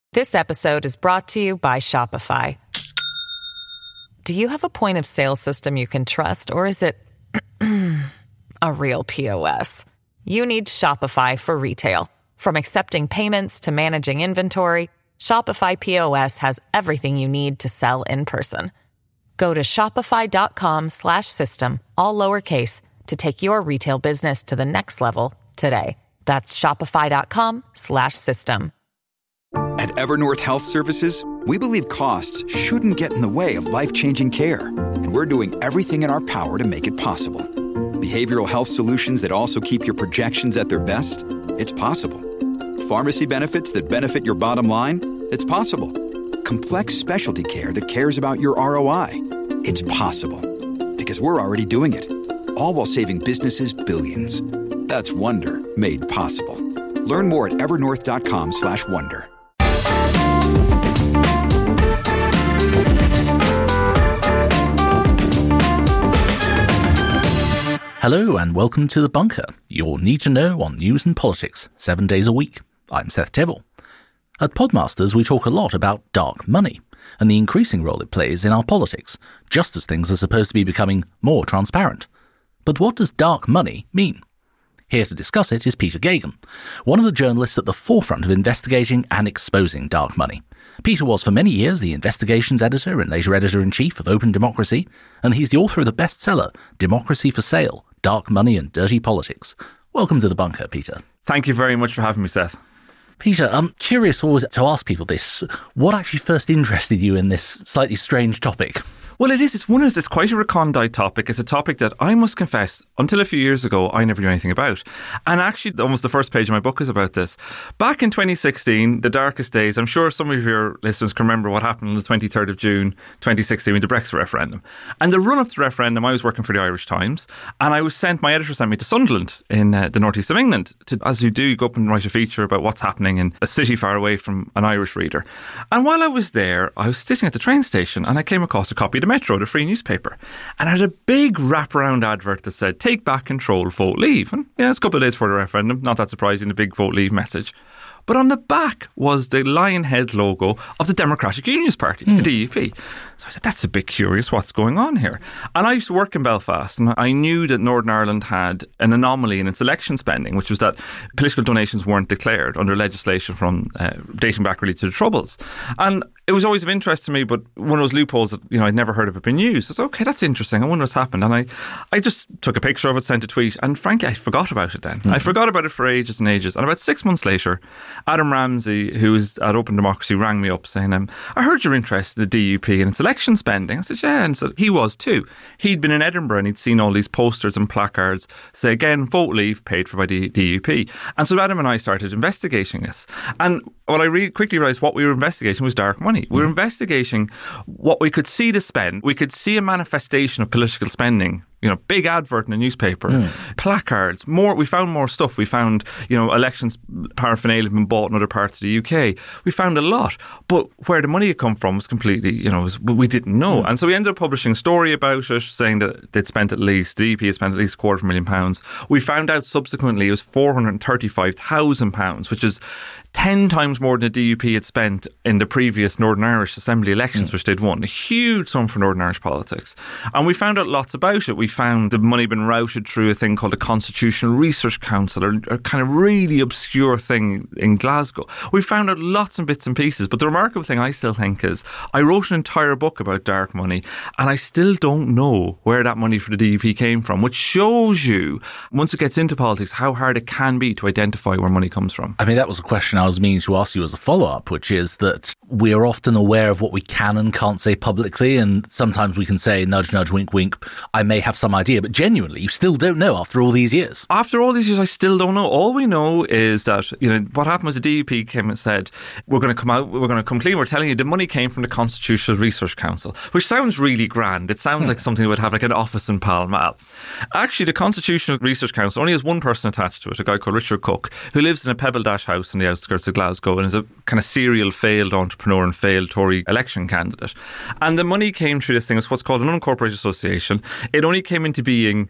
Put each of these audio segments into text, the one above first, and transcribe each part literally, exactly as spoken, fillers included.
This episode is brought to you by Shopify. Do you have a point of sale system you can trust, or is it a real P O S? You need Shopify for retail. From accepting payments to managing inventory, Shopify P O S has everything you need to sell in person. Go to shopify.com slash system, all lowercase, to take your retail business to the next level today. That's shopify.com slash system. At Evernorth Health Services, we believe costs shouldn't get in the way of life-changing care, and we're doing everything in our power to make it possible. Behavioral health solutions that also keep your projections at their best? It's possible. Pharmacy benefits that benefit your bottom line? It's possible. Complex specialty care that cares about your R O I? It's possible. Because we're already doing it. All while saving businesses billions. That's Wonder made possible. Learn more at evernorth.com slash wonder. Hello and welcome to The Bunker, your need-to-know on news and politics, seven days a week. I'm Seth Tibble. At Podmasters, we talk a lot about dark money and the increasing role it plays in our politics, just as things are supposed to be becoming more transparent. But what does dark money mean? Here to discuss it is Peter Geoghegan, one of the journalists at the forefront of investigating and exposing dark money. Peter was for many years the investigations editor and later editor-in-chief of Open Democracy, and he's the author of the bestseller Democracy for Sale, Dark Money and Dirty Politics. Welcome to The Bunker, Peter. Thank you very much for having me, Seth. Peter, I'm curious always to ask people this. What actually first interested you in this slightly strange topic? Well, it is. It's one of it's quite a recondite topic. It's a topic that I must confess, until a few years ago, I never knew anything about. And actually, almost the first page of my book is about this. Back in twenty sixteen, the darkest days, I'm sure some of your listeners can remember what happened on the twenty-third of June, twenty sixteen, with the Brexit referendum. And the run-up to the referendum, I was working for the Irish Times, and I was sent, my editor sent me to Sunderland in uh, the northeast of England. To, as you do, you go up and write a feature about what's happening in a city far away from an Irish reader. And while I was there, I was sitting at the train station, and I came across a copy of the Metro, the free newspaper, and I had a big wraparound advert that said, "Take back control, vote leave." And yeah, it's a couple of days before the referendum, not that surprising, the big vote leave message. But on the back was the lion head logo of the Democratic Unionist Party, mm. the D U P. So I said, that's a bit curious, what's going on here? And I used to work in Belfast, and I knew that Northern Ireland had an anomaly in its election spending, which was that political donations weren't declared under legislation from uh, dating back really to the Troubles. And it was always of interest to me, but one of those loopholes that, you know, I'd never heard of it being used. I was, okay, that's interesting. I wonder what's happened. And I, I just took a picture of it, sent a tweet, and frankly, I forgot about it then. Mm-hmm. I forgot about it for ages and ages. And about six months later, Adam Ramsey, who is at Open Democracy, rang me up saying, um, I heard you're interested in the D U P and its election spending. I said, yeah. And so he was too. He'd been in Edinburgh and he'd seen all these posters and placards say, again, vote leave, paid for by the D U P. And so Adam and I started investigating this. And what I really quickly realised what we were investigating was dark money. We were mm. investigating what we could see to spend. We could see a manifestation of political spending. You know, big advert in a newspaper, mm. placards, more. We found more stuff. We found, you know, elections paraphernalia had been bought in other parts of the U K. We found a lot, but where the money had come from was completely, you know, was, we didn't know. Mm. And so we ended up publishing a story about it, saying that they'd spent at least, the D U P had spent at least a quarter of a million pounds. We found out subsequently it was four hundred thirty-five thousand pounds, which is ten times more than the D U P had spent in the previous Northern Irish Assembly elections, mm. which they'd won. A huge sum for Northern Irish politics. And we found out lots about it. We found the money been routed through a thing called the Constitutional Research Council, or a kind of really obscure thing in Glasgow. We found out lots and bits and pieces. But the remarkable thing I still think is I wrote an entire book about dark money, and I still don't know where that money for the D U P came from, which shows you, once it gets into politics, how hard it can be to identify where money comes from. I mean, that was a question I was meaning to ask you as a follow-up, which is that we are often aware of what we can and can't say publicly, and sometimes we can say, nudge, nudge, wink, wink, I may have some idea, but genuinely, you still don't know after all these years. After all these years, I still don't know. All we know is that, you know, what happened was the D U P came and said, we're going to come out, we're going to come clean, we're telling you the money came from the Constitutional Research Council, which sounds really grand. It sounds hmm. like something that would have like an office in Pall Mall. Actually, the Constitutional Research Council only has one person attached to it, a guy called Richard Cook, who lives in a Pebble Dash house in the outskirts of Glasgow and is a kind of serial failed entrepreneur and failed Tory election candidate. And the money came through this thing, it's what's called an unincorporated association. It only came into being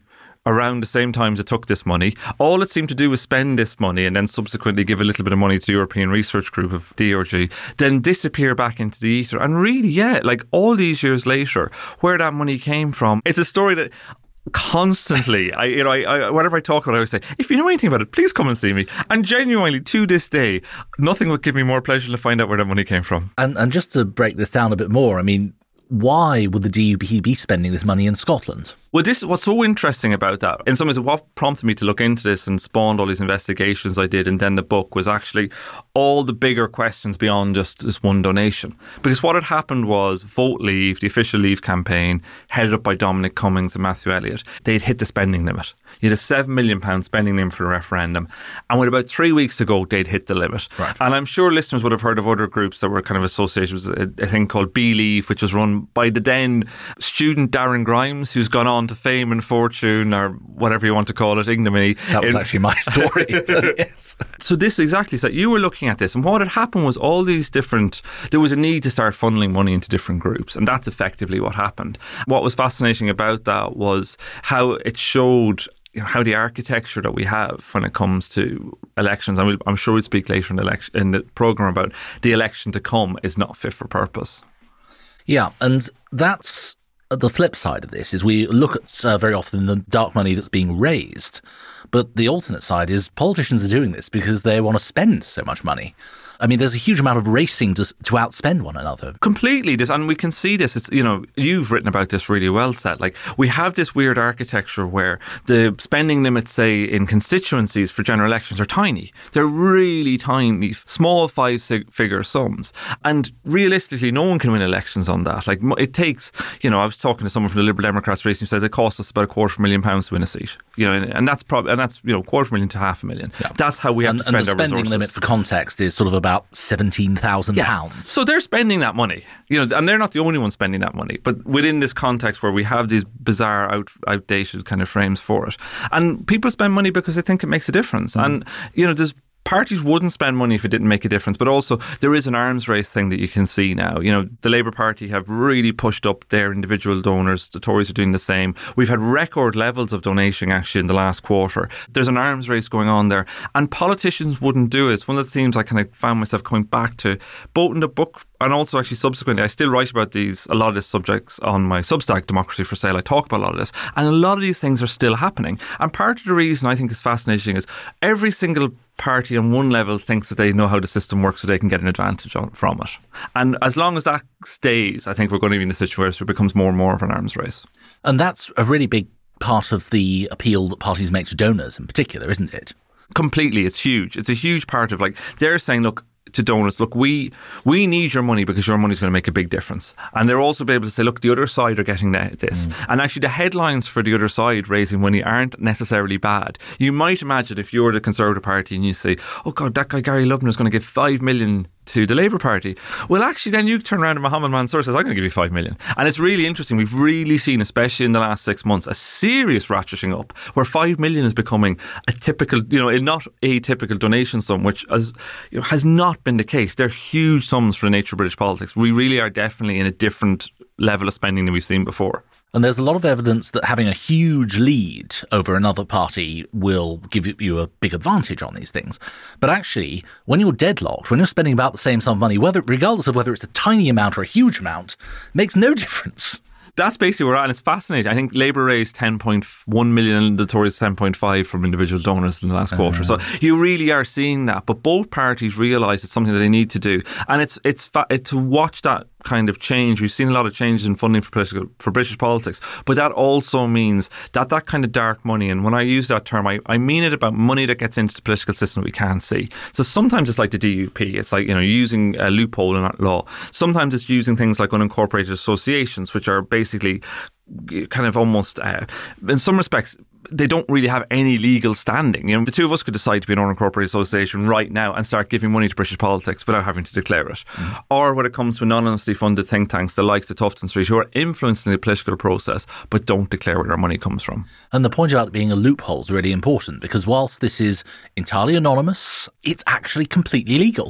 around the same time as it took this money. All it seemed to do was spend this money and then subsequently give a little bit of money to the European Research Group of D R G, then disappear back into the ether. And really, yeah, like all these years later, where that money came from, it's a story that constantly, I, you know, I, I, whatever I talk about, I always say, if you know anything about it, please come and see me. And genuinely, to this day, nothing would give me more pleasure to find out where that money came from. And, and just to break this down a bit more, I mean, why would the D U P be spending this money in Scotland? Well, this what's so interesting about that. In some ways, what prompted me to look into this and spawned all these investigations I did, and then the book, was actually all the bigger questions beyond just this one donation. Because what had happened was Vote Leave, the official Leave campaign, headed up by Dominic Cummings and Matthew Elliott, they'd hit the spending limit. You had a seven million pounds spending limit for a referendum. And with about three weeks to go, they'd hit the limit. Right. And I'm sure listeners would have heard of other groups that were kind of associated with a, a thing called Believe, which was run by the then student Darren Grimes, who's gone on to fame and fortune, or whatever you want to call it, ignominy. That was in, actually my story. Yes. So this exactly, so you were looking at this, and what had happened was all these different, there was a need to start funneling money into different groups, and that's effectively what happened. What was fascinating about that was how it showed, you know, how the architecture that we have when it comes to elections, and we'll, I'm sure we'll speak later in the, election, in the programme about the election to come, is not fit for purpose. Yeah, and that's the flip side of this, is we look at uh, very often the dark money that's being raised, but the alternate side is politicians are doing this because they want to spend so much money. I mean, there's a huge amount of racing to, to outspend one another. Completely. This, and we can see this. It's, you know, you've written about this really well, Seth. Like, we have this weird architecture where the spending limits, say, in constituencies for general elections are tiny. They're really tiny, small five-figure sums. And realistically, no one can win elections on that. Like, it takes, you know, I was talking to someone from the Liberal Democrats recently who says it costs us about a quarter of a million pounds to win a seat. You know, and, and that's probably, and that's, you know, quarter of a million to half a million. Yeah. That's how we have and, to spend our resources. And the spending limit, for context, is sort of about about seventeen thousand pounds. Yeah. So they're spending that money, you know, and they're not the only ones spending that money. But within this context where we have these bizarre, out, outdated kind of frames for it, and people spend money because they think it makes a difference. Mm. And, you know, there's parties wouldn't spend money if it didn't make a difference, but also there is an arms race thing that you can see now. You know, the Labour Party have really pushed up their individual donors. The Tories are doing the same. We've had record levels of donation actually in the last quarter. There's an arms race going on there, and politicians wouldn't do it. It's one of the themes I kind of found myself coming back to, both in the book and also actually subsequently. I still write about these, a lot of these subjects on my Substack, Democracy for Sale. I talk about a lot of this, and a lot of these things are still happening. And part of the reason I think is fascinating is every single party on one level thinks that they know how the system works so they can get an advantage on, from it. And as long as that stays, I think we're going to be in a situation where it becomes more and more of an arms race. And that's a really big part of the appeal that parties make to donors in particular, isn't it? Completely. It's huge. It's a huge part of, like, they're saying, look, to donors, look, we we need your money because your money is going to make a big difference. And they're also be able to say, look, the other side are getting this. Mm. And actually the headlines for the other side raising money aren't necessarily bad. You might imagine if you're the Conservative Party and you say, oh God, that guy Gary Lubner is going to give five million to the Labour Party. Well, actually, then you turn around and Mohammed Mansour says, I'm going to give you five million. And it's really interesting. We've really seen, especially in the last six months, a serious ratcheting up where five million is becoming a typical, you know, not a typical donation sum, which has, you know, has not been the case. They're huge sums for the nature of British politics. We really are definitely in a different level of spending than we've seen before. And there's a lot of evidence that having a huge lead over another party will give you a big advantage on these things. But actually, when you're deadlocked, when you're spending about the same sum of money, whether regardless of whether it's a tiny amount or a huge amount, makes no difference. That's basically where we're at, and it's fascinating. I think Labour raised ten point one million and the Tories ten point five from individual donors in the last quarter. Uh-huh. So you really are seeing that. But both parties realise it's something that they need to do. And it's it's fa- it, to watch that kind of change. We've seen a lot of changes in funding for political for British politics. But that also means that that kind of dark money, and when I use that term, I, I mean it about money that gets into the political system that we can't see. So sometimes it's like the D U P. It's like, you know, using a loophole in that law. Sometimes it's using things like unincorporated associations, which are basically Basically, kind of almost, uh, in some respects, they don't really have any legal standing. You know, the two of us could decide to be an unincorporated association right now and start giving money to British politics without having to declare it. Mm. Or when it comes to anonymously funded think tanks, the likes of Tufton Street, who are influencing the political process but don't declare where their money comes from. And the point about it being a loophole is really important, because whilst this is entirely anonymous, it's actually completely legal.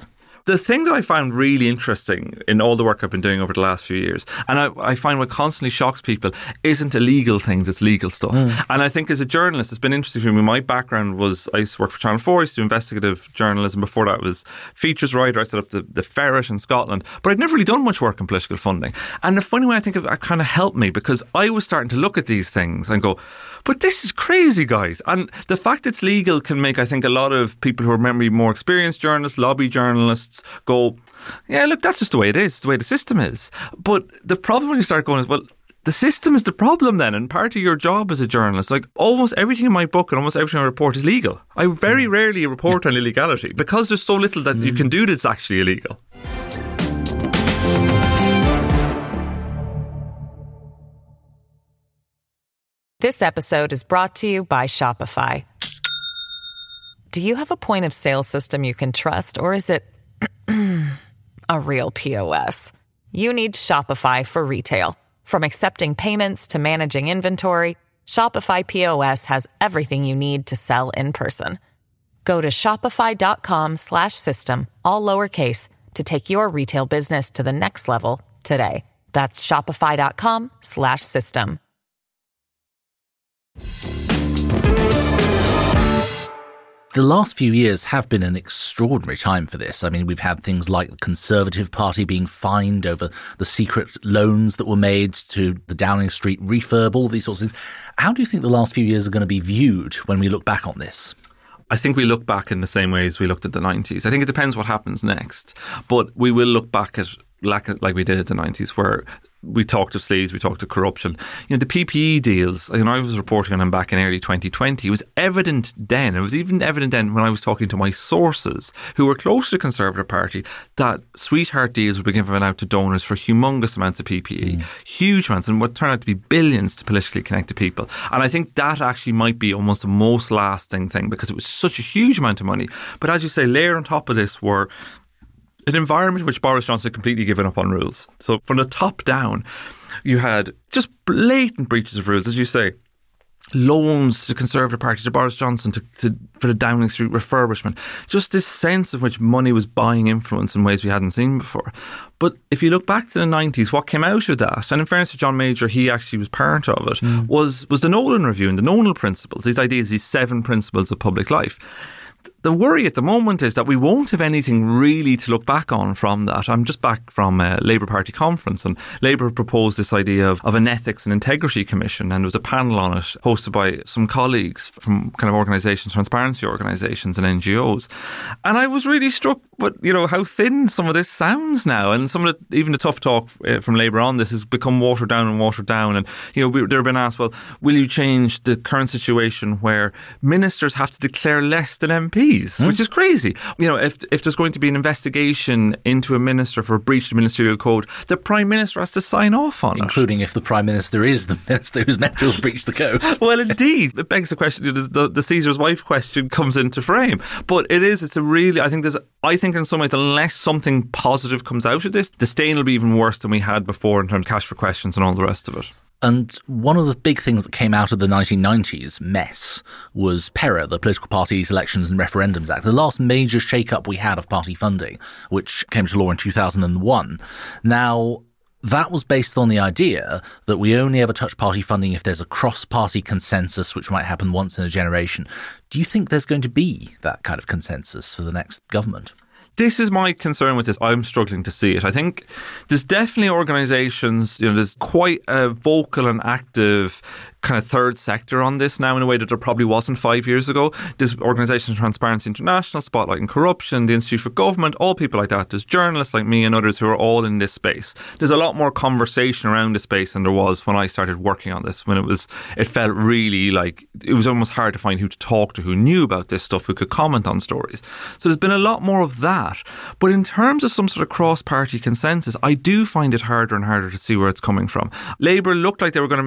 The thing that I found really interesting in all the work I've been doing over the last few years, and I, I find what constantly shocks people, isn't illegal things, it's legal stuff. Mm. And I think as a journalist, it's been interesting for me. My background was, I used to work for Channel four, I used to do investigative journalism. Before that, I was features writer. I set up the, the Ferret in Scotland. But I'd never really done much work in political funding. And the funny way I think of it kind of helped me, because I was starting to look at these things and go, but this is crazy, guys. And the fact it's legal can make, I think, a lot of people who are maybe more experienced journalists, lobby journalists, go, yeah, look, that's just the way it is. It's the way the system is. But the problem when you start going is, well, the system is the problem then, and part of your job as a journalist, like almost everything in my book and almost everything I report is legal. I very mm. rarely report on illegality because there's so little that mm. you can do that's actually illegal. This episode is brought to you by Shopify. Do you have a point of sale system you can trust, or is it a real P O S? You need Shopify for retail. From accepting payments to managing inventory, Shopify P O S has everything you need to sell in person. Go to shopify.com slash system, all lowercase, to take your retail business to the next level today. That's shopify.com slash system. The last few years have been an extraordinary time for this. I mean, we've had things like the Conservative Party being fined over the secret loans that were made to the Downing Street refurb, all these sorts of things. How do you think the last few years are going to be viewed when we look back on this? I think we look back in the same way as we looked at the nineties. I think it depends what happens next. But we will look back at like, like we did at the nineties, where we talked of sleaze, we talked of corruption. You know, the P P E deals, you know, I was reporting on them back in early twenty twenty. It was evident then, it was even evident then when I was talking to my sources who were close to the Conservative Party, that sweetheart deals were being given out to donors for humongous amounts of P P E, mm. huge amounts, and what turned out to be billions to politically connected people. And I think that actually might be almost the most lasting thing, because it was such a huge amount of money. But as you say, layer on top of this were an environment in which Boris Johnson had completely given up on rules. So from the top down, you had just blatant breaches of rules, as you say. Loans to the Conservative Party, to Boris Johnson, to, to for the Downing Street refurbishment. Just this sense of which money was buying influence in ways we hadn't seen before. But if you look back to the nineties, what came out of that, and in fairness to John Major, he actually was part of it, mm. was, was the Nolan Review and the Nolan Principles, these ideas, these seven principles of public life. The worry at the moment is that we won't have anything really to look back on from that. I'm just back from a Labour Party conference, and Labour proposed this idea of, of an ethics and integrity commission, and there was a panel on it hosted by some colleagues from kind of organisations, transparency organisations and N G Os. And I was really struck with, you know, how thin some of this sounds now, and some of the, even the tough talk from Labour on this has become watered down and watered down. And, you know, we, they've been asked, well, will you change the current situation where ministers have to declare less than M Ps? Hmm? Which is crazy. You know, if if there's going to be an investigation into a minister for a breach of the ministerial code, the Prime Minister has to sign off on it. Including if the Prime Minister is the minister who's meant to have breached the code. Well, indeed. It begs the question, the, the Caesar's wife question comes into frame. But it is, it's a really, I think there's, I think in some ways, unless something positive comes out of this, the stain will be even worse than we had before in terms of cash for questions and all the rest of it. And one of the big things that came out of the nineteen nineties mess was PERA, the Political Parties, Elections and Referendums Act, the last major shake-up we had of party funding, which came to law in two thousand one. Now, that was based on the idea that we only ever touch party funding if there's a cross-party consensus, which might happen once in a generation. Do you think there's going to be that kind of consensus for the next government? This is my concern with this. I'm struggling to see it. I think there's definitely organisations, you know, there's quite a vocal and active kind of third sector on this now in a way that there probably wasn't five years ago. There's organisations, Transparency International, Spotlighting Corruption, the Institute for Government, all people like that. There's journalists like me and others who are all in this space. There's a lot more conversation around this space than there was when I started working on this, when it was, it felt really like, it was almost hard to find who to talk to, who knew about this stuff, who could comment on stories. So there's been a lot more of that. But in terms of some sort of cross-party consensus, I do find it harder and harder to see where it's coming from. Labour looked like they were going to make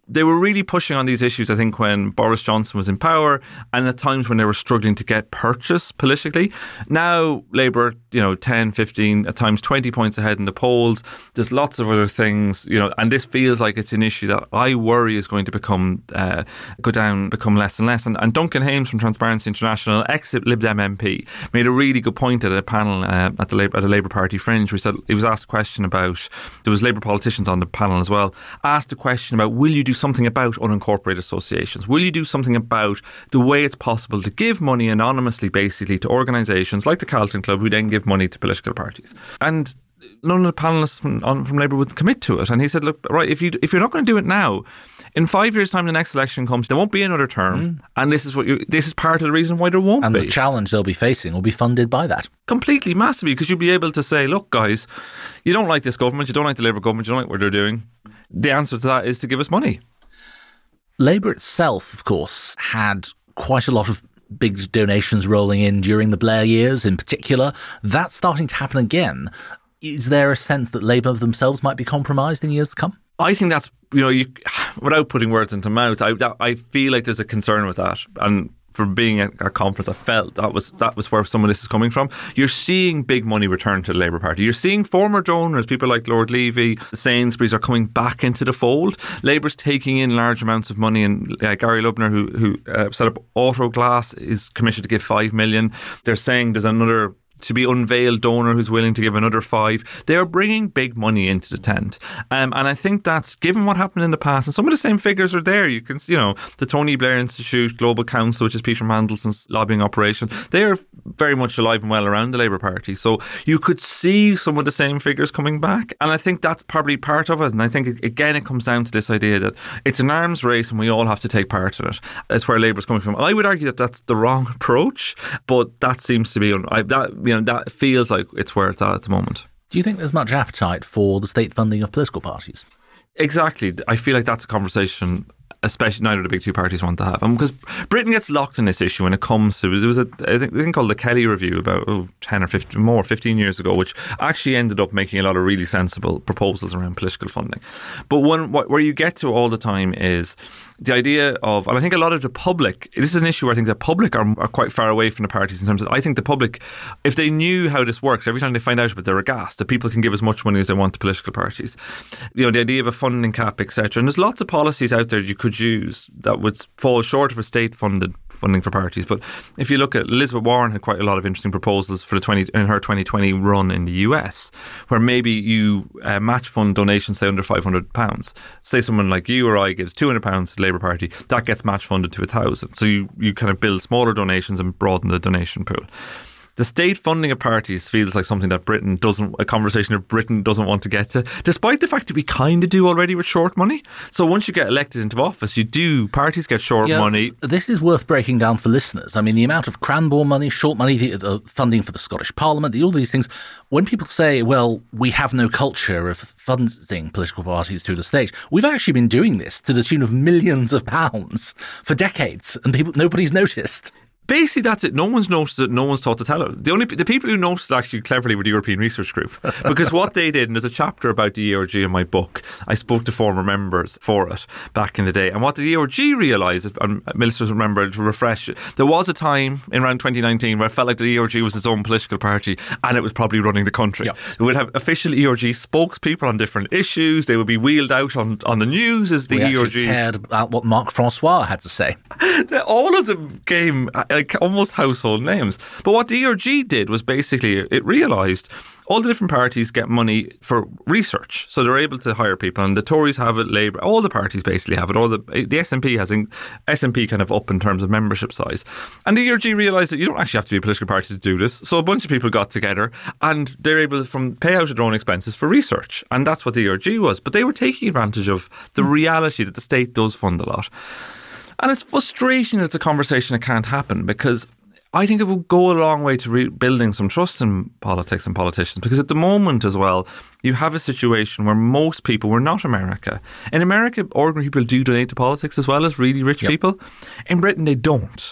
they were really pushing on these issues, I think, when Boris Johnson was in power and at times when they were struggling to get purchase politically. Now, Labour, you know, ten, fifteen, at times twenty points ahead in the polls. There's lots of other things, you know, and this feels like it's an issue that I worry is going to become, uh, go down, become less and less. And, and Duncan Hames from Transparency International, ex-Lib Dem M P, made a really good point at a panel uh, at the Labour, at a Labour Party fringe where he said, he was asked a question about, there was Labour politicians on the panel as well, asked a question about, will you do something about unincorporated associations? Will you do something about the way it's possible to give money anonymously, basically, to organisations like the Carlton Club, who then give money to political parties? And none of the panellists from, on, from Labour would commit to it. And he said, look, right, if, you, if you're not going to do it now, in five years' time, the next election comes, there won't be another term. Mm. And this is what you, this is part of the reason why there won't and be. And the challenge they'll be facing will be funded by that. Completely, massively, because you'll be able to say, look, guys, you don't like this government, you don't like the Labour government, you don't like what they're doing. The answer to that is to give us money. Labour itself, of course, had quite a lot of big donations rolling in during the Blair years in particular. That's starting to happen again. Is there a sense that Labour themselves might be compromised in years to come? I think that's, you know, you, without putting words into mouth, I, that, I feel like there's a concern with that. And from being at a conference, I felt that was that was where some of this is coming from. You're seeing big money return to the Labour Party. You're seeing former donors, people like Lord Levy, the Sainsbury's, are coming back into the fold. Labour's taking in large amounts of money, and uh, Gary Lubner, who who uh, set up Autoglass, is commissioned to give five million. They're saying there's another to be unveiled donor who's willing to give another five. They're bringing big money into the tent. Um, and I think that's, given what happened in the past, and some of the same figures are there. You can, you know, the Tony Blair Institute, Global Council, which is Peter Mandelson's lobbying operation, they are very much alive and well around the Labour Party. So you could see some of the same figures coming back. And I think that's probably part of it. And I think, again, it comes down to this idea that it's an arms race and we all have to take part in it. That's where Labour's coming from. I would argue that that's the wrong approach, but that seems to be, I, that, you know, that feels like it's where it's at at the moment. Do you think there's much appetite for the state funding of political parties? Exactly. I feel like that's a conversation especially neither of the big two parties want to have. And because Britain gets locked in this issue when it comes to, there was a I think, a thing called the Kelly Review about oh, ten or fifteen, more, fifteen years ago, which actually ended up making a lot of really sensible proposals around political funding. But one, where you get to all the time is the idea of, and I think a lot of the public, this is an issue where I think the public are, are quite far away from the parties in terms of, I think the public, if they knew how this works, every time they find out about it, they're aghast that people can give as much money as they want to political parties. You know, the idea of a funding cap, et cetera. And there's lots of policies out there you could use that would fall short of a state-funded funding for parties. But if you look at, Elizabeth Warren had quite a lot of interesting proposals for the twenty in her twenty twenty run in the U S, where maybe you uh, match fund donations, say under five hundred pounds. Say someone like you or I gives two hundred pounds to the Labour Party, that gets match funded to one thousand. So you, you kind of build smaller donations and broaden the donation pool. The state funding of parties feels like something that Britain doesn't, a conversation that Britain doesn't want to get to, despite the fact that we kind of do already with short money. So once you get elected into office, you do, parties get short yeah, money. This is worth breaking down for listeners. I mean, the amount of Cranborne money, short money, the, the funding for the Scottish Parliament, the, all these things. When people say, well, we have no culture of funding political parties through the state, we've actually been doing this to the tune of millions of pounds for decades, and people nobody's noticed. Basically, that's it. No one's noticed it. No one's taught to tell it. The only the people who noticed it actually cleverly were the European Research Group, because what they did, and there's a chapter about the E R G in my book. I spoke to former members for it back in the day, and what the E R G realised, and ministers remember to refresh, there was a time in around twenty nineteen where it felt like the E R G was its own political party, and it was probably running the country. Yep. They would have official E R G spokespeople on different issues. They would be wheeled out on, on the news as the we E R G cared about what Marc Francois had to say. All of them came like almost household names. But what the E R G did was basically it realised all the different parties get money for research, so they're able to hire people, and the Tories have it, Labour, all the parties basically have it. All the the S N P has S N P kind of up in terms of membership size, and the E R G realised that you don't actually have to be a political party to do this. So a bunch of people got together, and they're able to from pay out their own expenses for research, and that's what the E R G was. But they were taking advantage of the reality that the state does fund a lot. And it's frustrating that it's a conversation that can't happen, because I think it will go a long way to rebuilding some trust in politics and politicians, because at the moment as well, you have a situation where most people, we're not America. In America, ordinary people do donate to politics as well as really rich yep. people. In Britain, they don't.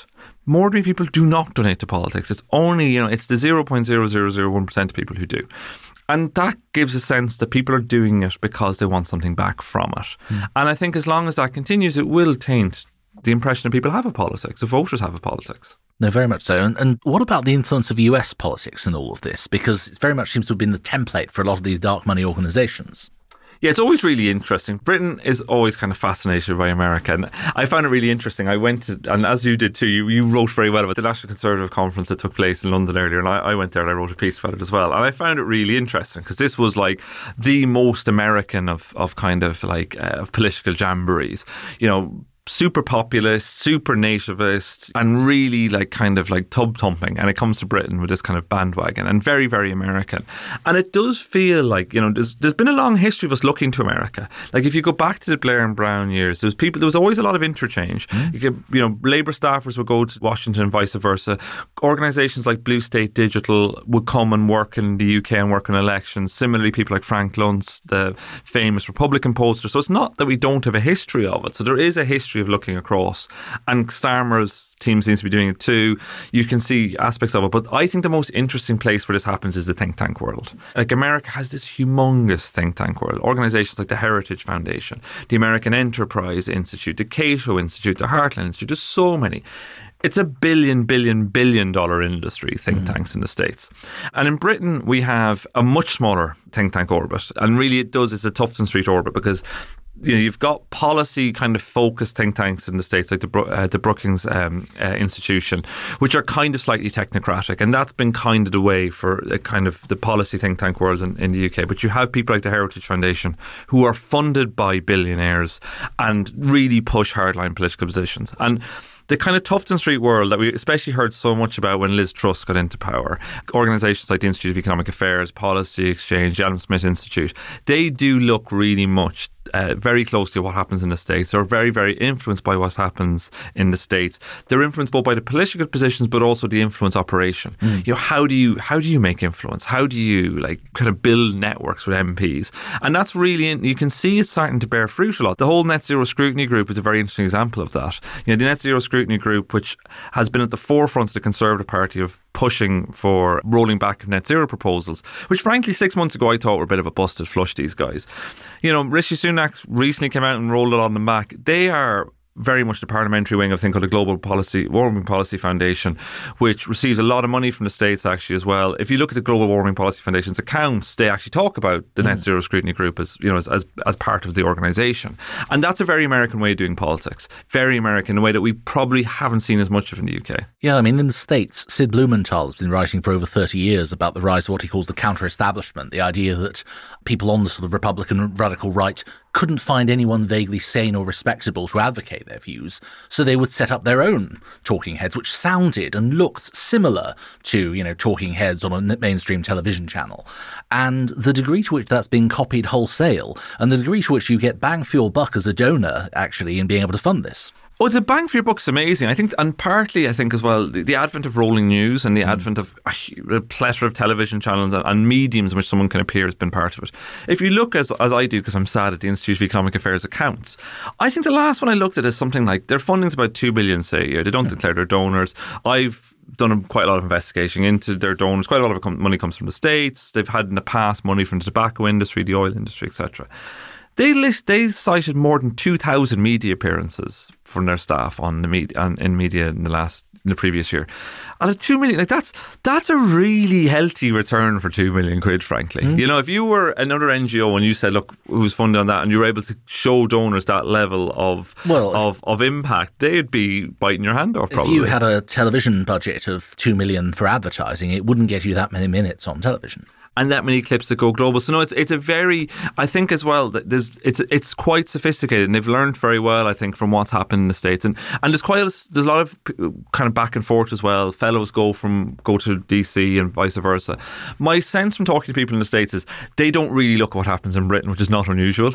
more people do not donate to politics. It's only, you know, it's the zero point zero zero zero one percent of people who do. And that gives a sense that people are doing it because they want something back from it. Mm. And I think as long as that continues, it will taint the impression that people have of politics, the voters have of politics. No, very much so. And, and what about the influence of U S politics in all of this? Because it very much seems to have been the template for a lot of these dark money organisations. Yeah, it's always really interesting. Britain is always kind of fascinated by America. And I found it really interesting. I went to, and as you did too, you, you wrote very well about the National Conservative Conference that took place in London earlier. And I, I went there and I wrote a piece about it as well. And I found it really interesting because this was like the most American of, of kind of like uh, of political jamborees. You know, super populist, super nativist, and really like kind of like tub thumping. And it comes to Britain with this kind of bandwagon and very, very American. And it does feel like, you know, there's there's been a long history of us looking to America. Like if you go back to the Blair and Brown years, there was people, there was always a lot of interchange. Mm. You could, you know, Labour staffers would go to Washington and vice versa. Organisations like Blue State Digital would come and work in the U K and work in elections. Similarly, people like Frank Luntz, the famous Republican pollster. So it's not that we don't have a history of it. So there is a history of looking across, and Starmer's team seems to be doing it too. You can see aspects of it, but I think the most interesting place where this happens is the think tank world. Like America has this humongous think tank world. Organizations like the Heritage Foundation, the American Enterprise Institute, the Cato Institute, the Heartland Institute, there's so many. It's a billion, billion, billion dollar industry, think mm. tanks in the States. And in Britain, we have a much smaller think tank orbit. And really it does, it's a Tufton Street orbit because you know, you've got policy kind of focused think tanks in the States, like the Bro- uh, the Brookings um, uh, Institution, which are kind of slightly technocratic. And that's been kind of the way for a kind of the policy think tank world in, in the U K. But you have people like the Heritage Foundation who are funded by billionaires and really push hardline political positions. And the kind of Tufton Street world that we especially heard so much about when Liz Truss got into power, organisations like the Institute of Economic Affairs, Policy Exchange, the Adam Smith Institute, they do look really much uh, very closely at what happens in the States. They're very, very influenced by what happens in the States. They're influenced both by the political positions, but also the influence operation. Mm. You know, how do you how do you make influence? How do you like kind of build networks with M Ps? And that's really, you can see it's starting to bear fruit a lot. The whole Net Zero Scrutiny Group is a very interesting example of that. You know, the Net Zero Scrutiny Group, which has been at the forefront of the Conservative Party of pushing for rolling back of net zero proposals, which frankly six months ago I thought were a bit of a busted flush, these guys. You know, Rishi Sunak recently came out and rolled it on them back. They are very much the parliamentary wing of a thing called the Global Policy Warming Policy Foundation, which receives a lot of money from the States actually as well. If you look at the Global Warming Policy Foundation's accounts, they actually talk about the mm. Net Zero Scrutiny Group as, you know, as, as as part of the organisation. And that's a very American way of doing politics. Very American, in a way that we probably haven't seen as much of in the U K. Yeah, I mean, in the States, Sid Blumenthal has been writing for over thirty years about the rise of what he calls the counter-establishment, the idea that people on the sort of Republican radical right couldn't find anyone vaguely sane or respectable to advocate their views, so they would set up their own talking heads, which sounded and looked similar to, you know, talking heads on a mainstream television channel. And the degree to which that's being copied wholesale, and the degree to which you get bang for your buck as a donor, actually, in being able to fund this. Oh, the bang for your buck is amazing. I think, and partly, I think as well, the, the advent of rolling news and the mm. advent of a, a plethora of television channels and, and mediums in which someone can appear has been part of it. If you look, as as I do, because I'm sad at the Institute of Economic Affairs accounts, I think the last one I looked at is something like their funding's about two billion, say, a year. They don't mm. declare their donors. I've done quite a lot of investigation into their donors. Quite a lot of money comes from the States. They've had in the past money from the tobacco industry, the oil industry, et cetera. They list. They cited more than two thousand media appearances from their staff on the media, on, in media in the last in the previous year. Out of two million, like that's that's a really healthy return for two million quid. Frankly, mm. you know, if you were another N G O and you said, "Look, who's funded on that," and you were able to show donors that level of well, of, of impact, they'd be biting your hand off. Probably, if you had a television budget of two million for advertising, it wouldn't get you that many minutes on television. And that many clips that go global. So no, it's it's a very, I think as well that there's it's it's quite sophisticated, and they've learned very well, I think, from what's happened in the States. And and there's quite a, there's a lot of kind of back and forth as well. Fellows go from go to D C and vice versa. My sense from talking to people in the States is they don't really look at what happens in Britain, which is not unusual.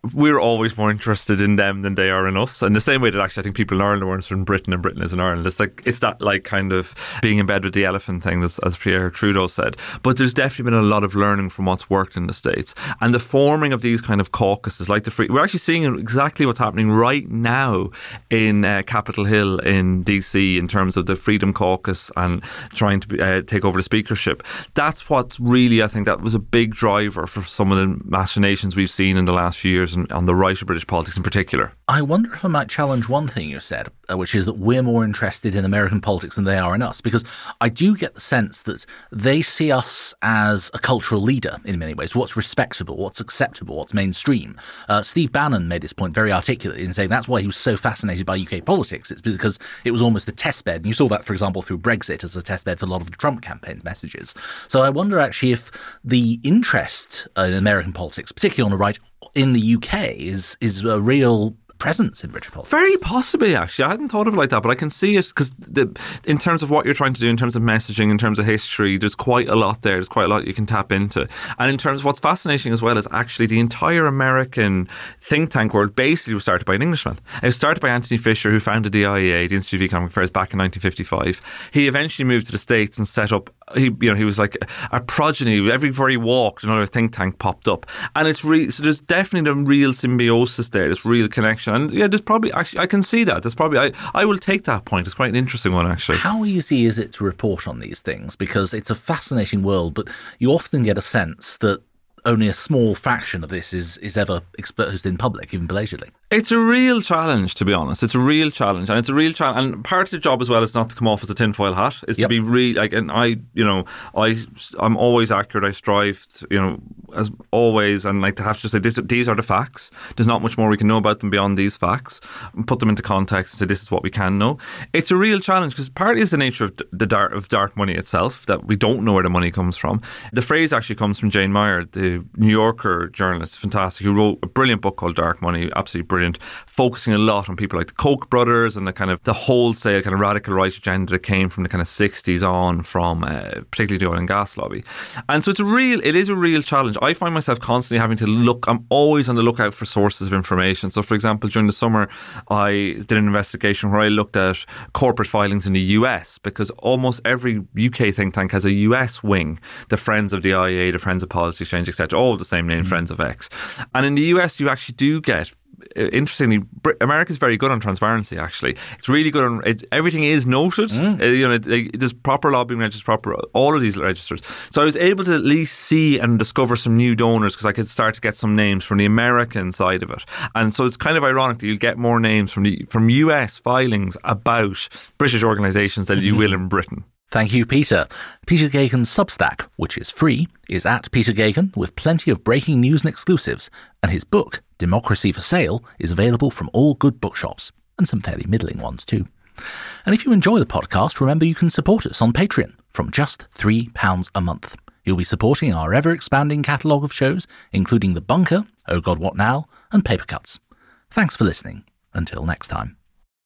we're always more interested in them than they are in us. And the same way that actually I think people in Ireland are more interested in Britain and Britain is in Ireland. It's like it's that like kind of being in bed with the elephant thing, as, as Pierre Trudeau said. But there's definitely been a lot of learning from what's worked in the States. And the forming of these kind of caucuses like the free, we're actually seeing exactly what's happening right now in uh, Capitol Hill in D C in terms of the Freedom Caucus and trying to be, uh, take over the speakership. That's what really, I think that was a big driver for some of the machinations we've seen in the last few years and on the right of British politics in particular. I wonder if I might challenge one thing you said, uh, which is that we're more interested in American politics than they are in us, because I do get the sense that they see us as a cultural leader in many ways, what's respectable, what's acceptable, what's mainstream. Uh, Steve Bannon made this point very articulately in saying that's why he was so fascinated by U K politics. It's because it was almost a testbed. And you saw that, for example, through Brexit as a testbed for a lot of the Trump campaign's messages. So I wonder actually if the interest in American politics, particularly on the right in the U K, is is a real presence in British politics. Very possibly, actually. I hadn't thought of it like that, but I can see it because in terms of what you're trying to do, in terms of messaging, in terms of history, there's quite a lot there. There's quite a lot you can tap into. And in terms of what's fascinating as well is actually the entire American think tank world basically was started by an Englishman. It was started by Anthony Fisher, who founded the I E A, the Institute of Economic Affairs, back in nineteen fifty-five. He eventually moved to the States and set up, he, you know, he was like a progeny. Everywhere he walked, another think tank popped up. And it's re- so there's definitely a real symbiosis there, this real connection. And yeah, there's probably, actually, I can see that. There's probably, I, I will take that point. It's quite an interesting one, actually. How easy is it to report on these things? Because it's a fascinating world, but you often get a sense that only a small fraction of this is, is ever exposed in public, even belatedly. It's a real challenge, to be honest. It's a real challenge. And it's a real challenge. And part of the job as well is not to come off as a tinfoil hat. It's yep. to be really, like, and I, you know, I, I'm always accurate. I strive, to, you know, as always, and like to have to say, this, these are the facts. There's not much more we can know about them beyond these facts. And put them into context and say, this is what we can know. It's a real challenge because partly is the nature of the dark, of dark money itself, that we don't know where the money comes from. The phrase actually comes from Jane Meyer, the New Yorker journalist, fantastic, who wrote a brilliant book called Dark Money, absolutely brilliant, focusing a lot on people like the Koch brothers and the kind of the wholesale kind of radical right agenda that came from the kind of sixties on from uh, particularly the oil and gas lobby. And so it's a real, it is a real challenge. I find myself constantly having to look, I'm always on the lookout for sources of information. So for example, during the summer, I did an investigation where I looked at corporate filings in the U S because almost every U K think tank has a U S wing, the Friends of the I E A, the Friends of Policy Exchange, et cetera, all the same name, mm-hmm. Friends of X. And in the U S, you actually do get, interestingly, America's very good on transparency, actually. It's really good on, it, everything is noted. Mm. Uh, you know, it, it, there's proper lobbying registers, proper, all of these registers. So I was able to at least see and discover some new donors because I could start to get some names from the American side of it. And so it's kind of ironic that you'll get more names from the from U S filings about British organisations than mm-hmm. you will in Britain. Thank you, Peter. Peter Geoghegan's Substack, which is free, is at Peter Geoghegan with plenty of breaking news and exclusives, and his book, Democracy for Sale, is available from all good bookshops, and some fairly middling ones too. And if you enjoy the podcast, remember you can support us on Patreon from just three pounds a month. You'll be supporting our ever-expanding catalogue of shows, including The Bunker, Oh God What Now, and Paper Cuts. Thanks for listening. Until next time.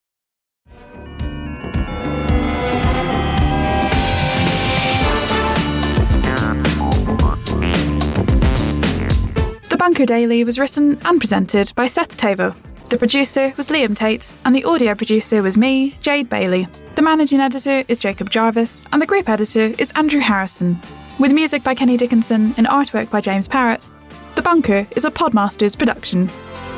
The Bunker Daily was written and presented by Seth Tavo. The producer was Liam Tate, and the audio producer was me, Jade Bailey. The managing editor is Jacob Jarvis, and the group editor is Andrew Harrison. With music by Kenny Dickinson and artwork by James Parrott, The Bunker is a Podmasters production.